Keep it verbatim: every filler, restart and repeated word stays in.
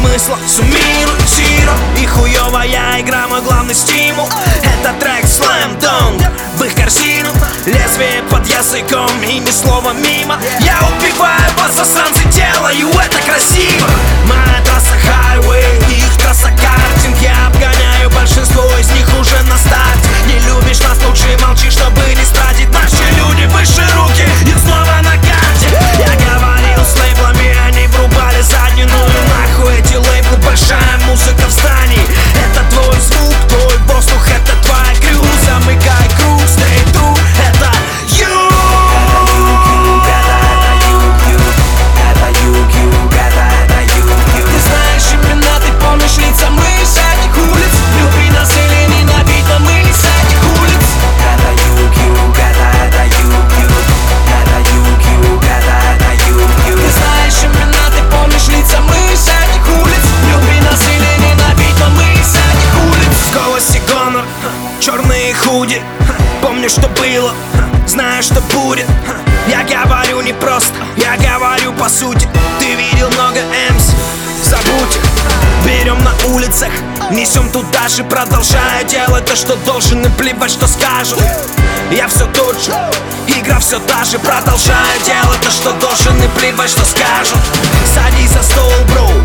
смысла. Суммируй, зиро и хуёвая игра, мой главный стимул. Это трек Slam Dunk в их корзину. Лезвие под языком и ни слова мимо. Я убиваю вас, засранцы, делаю это красиво. Моя трасса хайвей, их трасса картинг. Я обгоняю большинство из них уже на старте. Не любишь нас, лучше молчи, чтобы не стратить. Наши люди выше руки и снова на карте. Я говорил с лейблами, они врубали заднюю. Ну и нахуй эти лейблы, большая музыка в здании. Это твой звук, твой воздух, это твоя крю. Замыкай круг, stay true, это you. Ты знаешь имена, ты помнишь лица, мы из этих улиц. Люби нас или ненавидь, но мы из этих улиц. Это ю-ю, это, это ю-ю. Это ю-ю, это, это ю-ю. Ты знаешь имена, ты помнишь лица, мы из этих улиц. Люби нас или ненавидь, но мы из этих улиц. В голосе гонор, черные худи. Помню, что было, знаю, что будет. Я говорю не просто, я говорю по сути. Ты видел много эмс, забудь их. Берем на улицах, несем туда же, продолжая делать то, что должен, и плевать, что скажут. Я все тот же, игра все та же, продолжаю делать то, что должен, и плевать, что скажут. Садись за стол, бро,